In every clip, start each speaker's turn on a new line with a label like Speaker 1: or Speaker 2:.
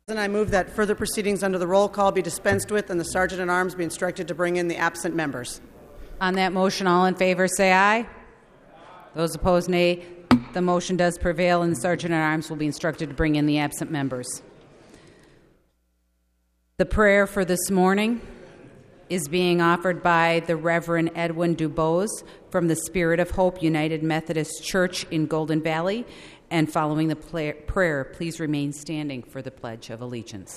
Speaker 1: I move that further proceedings under the roll call be dispensed with and the Sergeant-at-Arms be instructed to bring in the absent members.
Speaker 2: On that motion, all in favor say aye. Those opposed, nay. The motion does prevail, and the Sergeant-at-Arms will be instructed to bring in the absent members. The prayer for this morning is being offered by the Reverend Edwin Dubose from the Spirit of Hope United Methodist Church in Golden Valley. And following the prayer, please remain standing for the Pledge of Allegiance.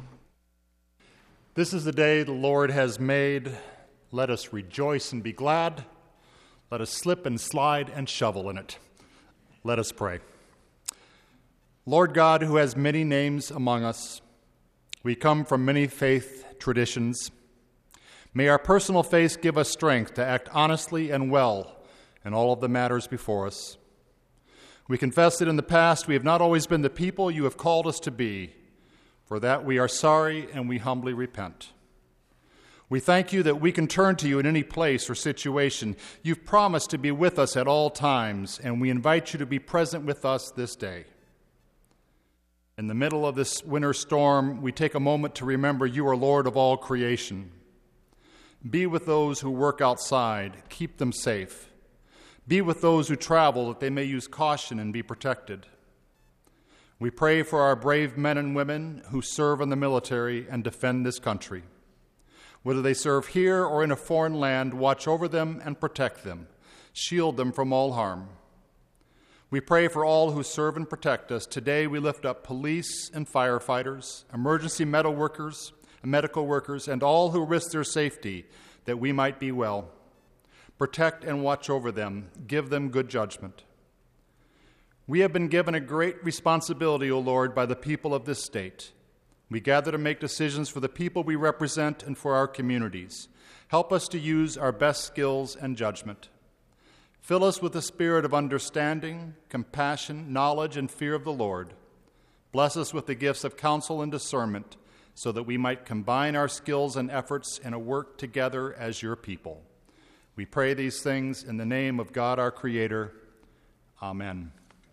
Speaker 3: This is the day the Lord has made. Let us rejoice and be glad. Let us slip and slide and shovel in it. Let us pray. Lord God, who has many names among us, we come from many faith traditions. May our personal faith give us strength to act honestly and well in all of the matters before us. We confess that in the past we have not always been the people you have called us to be. For that we are sorry and we humbly repent. We thank you that we can turn to you in any place or situation. You've promised to be with us at all times, and we invite you to be present with us this day. In the middle of this winter storm, we take a moment to remember you are Lord of all creation. Be with those who work outside. Keep them safe. Be with those who travel that they may use caution and be protected. We pray for our brave men and women who serve in the military and defend this country. Whether they serve here or in a foreign land, watch over them and protect them. Shield them from all harm. We pray for all who serve and protect us. Today we lift up police and firefighters, emergency medical workers, and all who risk their safety that we might be well. Protect and watch over them. Give them good judgment. We have been given a great responsibility, O Lord, by the people of this state. We gather to make decisions for the people we represent and for our communities. Help us to use our best skills and judgment. Fill us with the spirit of understanding, compassion, knowledge, and fear of the Lord. Bless us with the gifts of counsel and discernment so that we might combine our skills and efforts in a work together as your people. We pray these things in the name of God our Creator. Amen.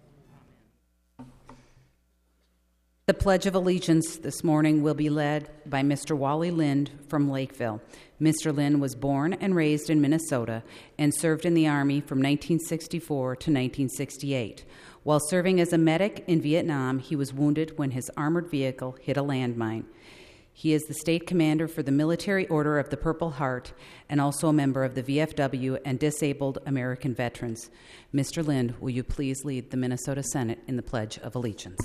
Speaker 2: The Pledge of Allegiance this morning will be led by Mr. Wally Lind from Lakeville. Mr. Lind was born and raised in Minnesota and served in the Army from 1964 to 1968. While serving as a medic in Vietnam, he was wounded when his armored vehicle hit a landmine. He is the state commander for the Military Order of the Purple Heart and also a member of the VFW and Disabled American Veterans. Mr. Lind, will you please lead the Minnesota Senate in the Pledge of Allegiance?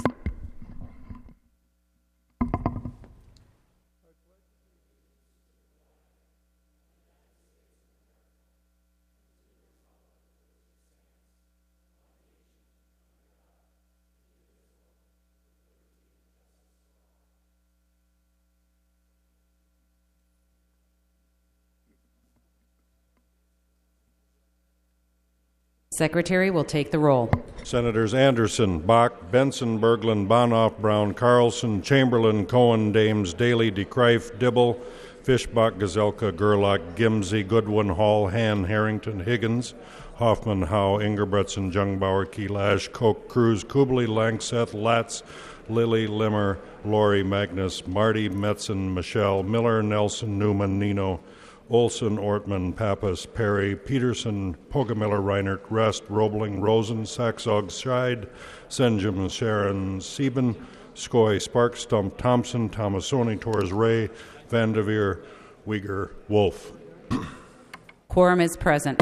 Speaker 2: Secretary will take the roll.
Speaker 4: Senators Anderson, Bach, Benson, Berglund, Bonoff, Brown, Carlson, Chamberlain, Cohen, Dames, Daly, DeKreif, Dibble, Fishbach, Gazelka, Gerlach, Gimsey, Goodwin, Hall, Han, Harrington, Higgins, Hoffman, Howe, Ingerbretson, Jungbauer, Kielash, Koch, Cruz, Kubley, Langseth, Latz, Lilly, Limmer, Lori, Magnus, Marty, Metzen, Michelle, Miller, Nelson, Newman, Nino, Olson, Ortman, Pappas, Perry, Peterson, Pogamiller, Reinert, Rest, Roebling, Rosen, Saxog, Scheid, Senjum, Sharon, Sieben, Skoy, Sparks, Stump, Thompson, Tomasoni, Torres, Ray, Vanderveer, Uyghur, Wolf.
Speaker 2: Quorum is present.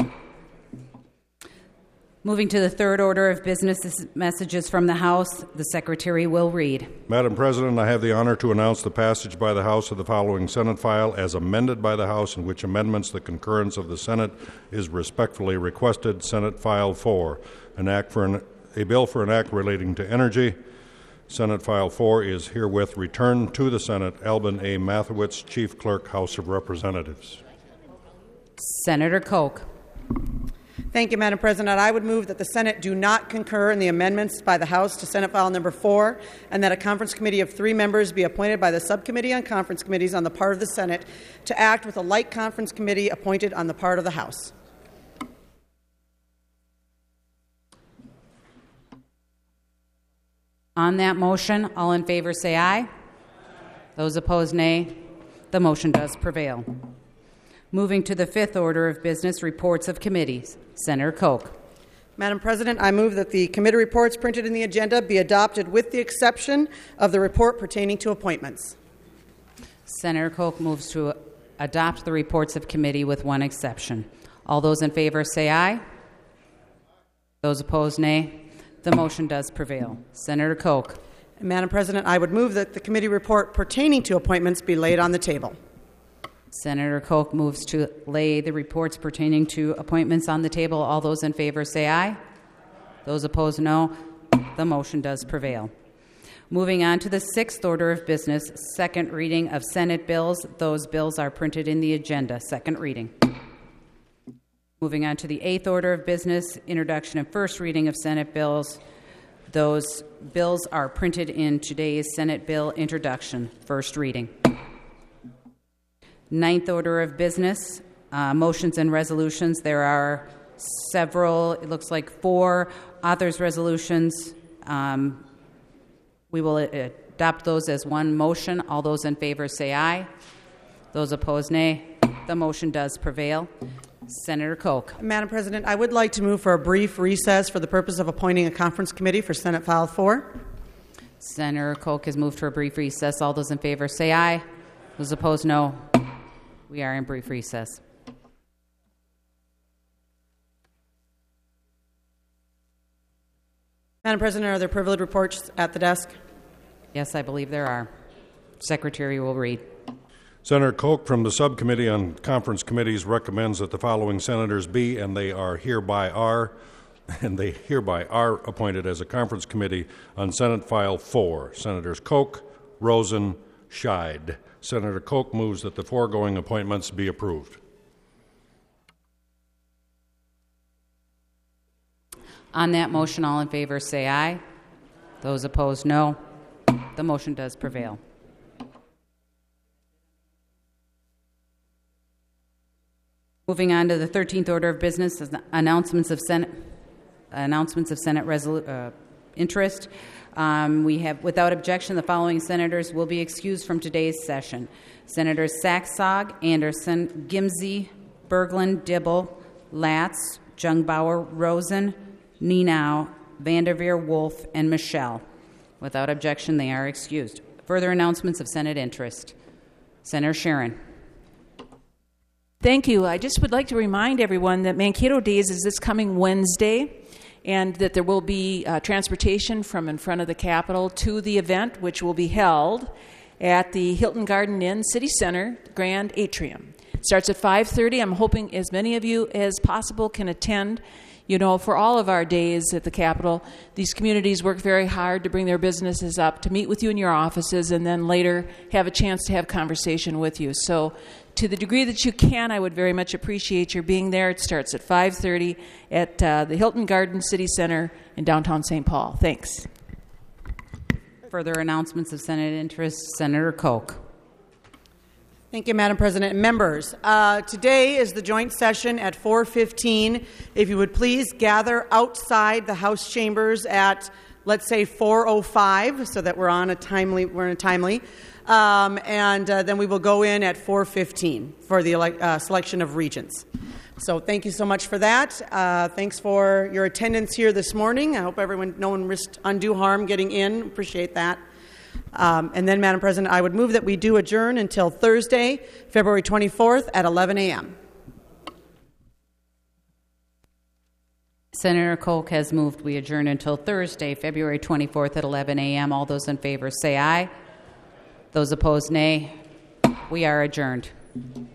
Speaker 2: Moving to the third order of business, messages from the House. The Secretary will read.
Speaker 4: Madam President, I have the honor to announce the passage by the House of the following Senate file as amended by the House, in which amendments the concurrence of the Senate is respectfully requested. Senate File 4, a bill for an act relating to energy. Senate File 4 is herewith returned to the Senate. Albin A. Mathewitz, Chief Clerk, House of Representatives.
Speaker 2: Senator Koch.
Speaker 1: Thank you, Madam President. I would move that the Senate do not concur in the amendments by the House to Senate File Number 4, and that a conference committee of 3 members be appointed by the Subcommittee on Conference Committees on the part of the Senate to act with a like conference committee appointed on the part of the House.
Speaker 2: On that motion, all in favor say aye. Those opposed, nay. The motion does prevail. Moving to the fifth order of business, reports of committees. Senator Koch.
Speaker 1: Madam President, I move that the committee reports printed in the agenda be adopted with the exception of the report pertaining to appointments.
Speaker 2: Senator Koch moves to adopt the reports of committee with one exception. All those in favor say aye. Those opposed, nay. The motion does prevail. Senator Koch.
Speaker 1: Madam President, I would move that the committee report pertaining to appointments be laid on the table.
Speaker 2: Senator Koch moves to lay the reports pertaining to appointments on the table. All those in favor say aye. Those opposed, no. The motion does prevail. Moving on to the sixth order of business, second reading of Senate bills. Those bills are printed in the agenda. Second reading. Moving on to the eighth order of business, introduction and first reading of Senate bills. Those bills are printed in today's Senate bill introduction, first reading. Ninth order of business, motions and resolutions. There are several, it looks like 4 authors' resolutions. We will adopt those as one motion. All those in favor say aye. Those opposed, nay. The motion does prevail. Senator Koch.
Speaker 1: Madam President, I would like to move for a brief recess for the purpose of appointing a conference committee for Senate File 4.
Speaker 2: Senator Koch has moved for a brief recess. All those in favor say aye. Those opposed, no. We are in brief recess.
Speaker 1: Madam President, are there privilege reports at the desk?
Speaker 2: Yes, I believe there are. Secretary will read.
Speaker 4: Senator Koch from the Subcommittee on Conference Committees recommends that the following senators be, and they hereby are appointed as a conference committee on Senate File 4. Senators Koch, Rosen, Scheid. Senator Koch moves that the foregoing appointments be approved.
Speaker 2: On that motion, all in favor say aye. Those opposed, no. The motion does prevail. Moving on to the 13th order of business, announcements of Senate interest. We have, without objection, the following senators will be excused from today's session: Senators Saxog, Anderson, Gimsey, Berglund, Dibble, Latz, Jungbauer, Rosen, Nenow, Vanderveer, Wolf, and Michelle. Without objection, they are excused. Further announcements of Senate interest. Senator Sharon.
Speaker 5: Thank you. I just would like to remind everyone that Mankato Days is this coming Wednesday, and that there will be transportation from in front of the Capitol to the event, which will be held at the Hilton Garden Inn City Center Grand Atrium. It starts at 5:30. I'm hoping as many of you as possible can attend. You know, for all of our days at the Capitol, these communities work very hard to bring their businesses up, to meet with you in your offices, and then later have a chance to have conversation with you. So to the degree that you can, I would very much appreciate your being there. It starts at 5:30 at the Hilton Garden City Center in downtown St. Paul. Thanks.
Speaker 2: Further announcements of Senate interest. Senator Koch.
Speaker 1: Thank you, Madam President. Members, today is the joint session at 4:15. If you would please gather outside the House chambers at, let's say, 4:05, so that we're in a timely. And then we will go in at 4:15 for the selection of regents. So thank you so much for that. Thanks for your attendance here this morning. I hope no one risked undue harm getting in. Appreciate that. And then, Madam President, I would move that we do adjourn until Thursday, February 24th at 11 a.m.
Speaker 2: Senator Koch has moved we adjourn until Thursday, February 24th at 11 a.m. All those in favor say aye. Those opposed, nay. We are adjourned.